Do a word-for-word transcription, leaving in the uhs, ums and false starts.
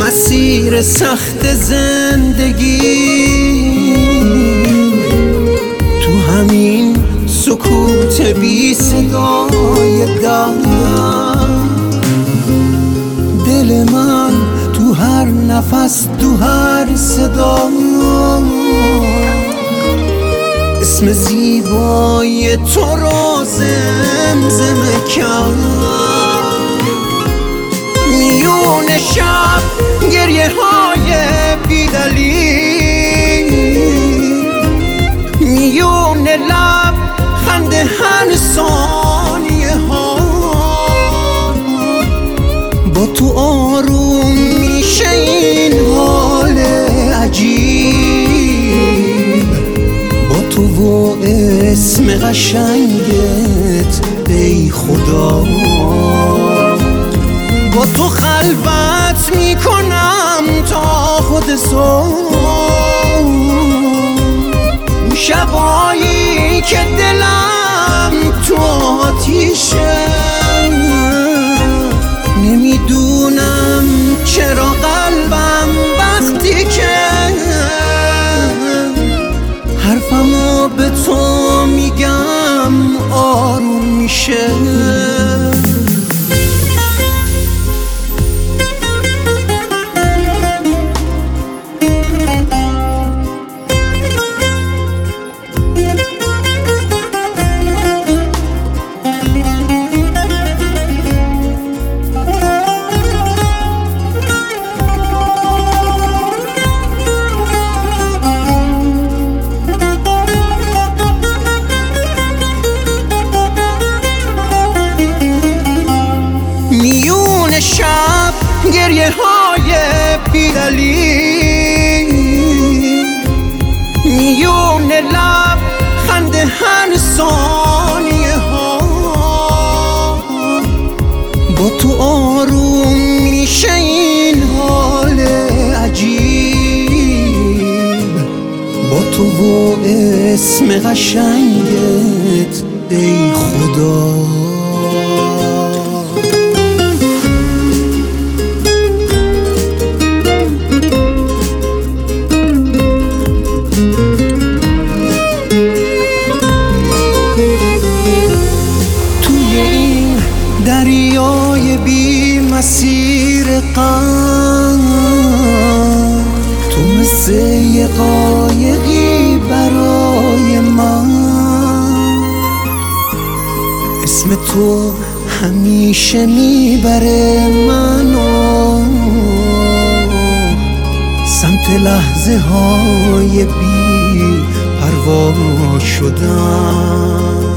مسیر سخت زندگی، تو همین سکوت بی صدای دلم، دل من تو هر نفس تو هر صدا اسم زیبای تو رو زمزمه کرد. میون شب گریه های بیدلیل، میون لب خنده هر ثانیه ها، با تو آروم میشه این حال عجیب، با تو و اسم قشنگت ای خدا، با تو خلوت میکنم تا خود صبح، شبایی که دلم تو آتیشه، نمیدونم چرا قلبم وقتی که حرفمو به تو میگم آروم میشه. میون شب گریه های بیدلیل، میون لب خنده هر ثانیه ها، با تو آروم میشه این حال عجیب، با تو و اسم قشنگت ای خدا. دریای بی مسیر غم، تو مثل یه قایقی برای من، اسم تو همیشه میبره منو سمت لحظه های بی پروا شدن.